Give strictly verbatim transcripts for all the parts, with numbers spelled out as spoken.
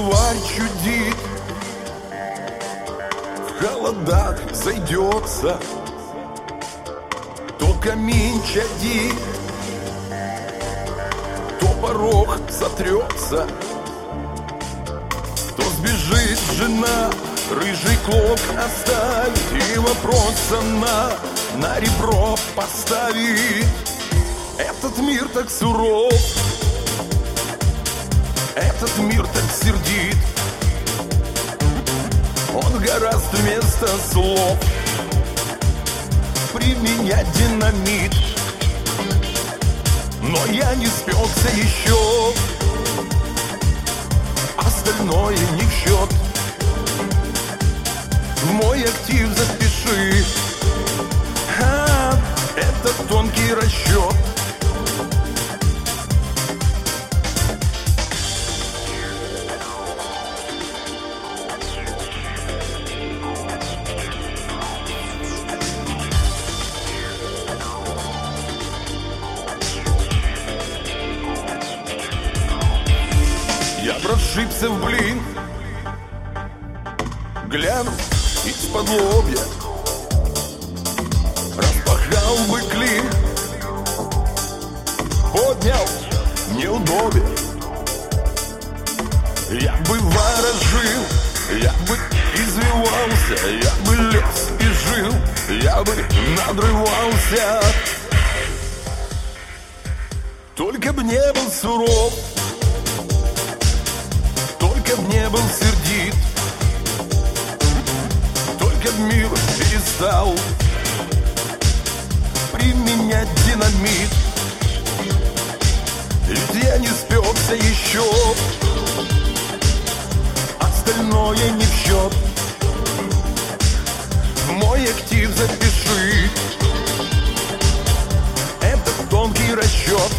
январь чудит, в холодах зайдется, то камин чадит, то порог сотрется, то сбежит жена, рыжий клок оставит и вопрос она на ребро поставит. Этот мир так суров, этот мир так сердит, он гораздо вместо слов применять динамит. Но я не спекся еще, остальное не в счет. В мой актив запиши, а, это тонкий расчет. Я б расшибся в блин, глянув из-под лобья, распахал бы клин, поднял неудобье. Я бы ворожил, я бы извивался, я бы лез и жил, я бы надрывался. Только б не был суров, только б не был сердит, только б мир перестал применять динамит. Ведь я не спекся еще, остальное не в счет. В мой актив запиши, это тонкий расчет.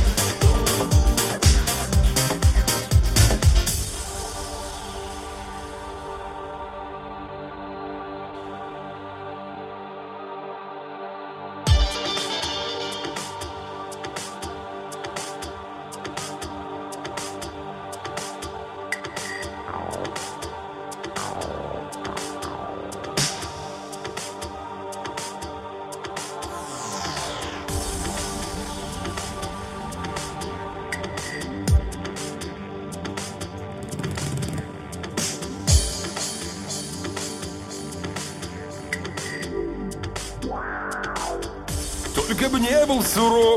Только б не был суров,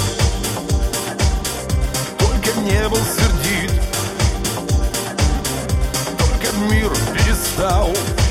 только б не был сердит, только б мир перестал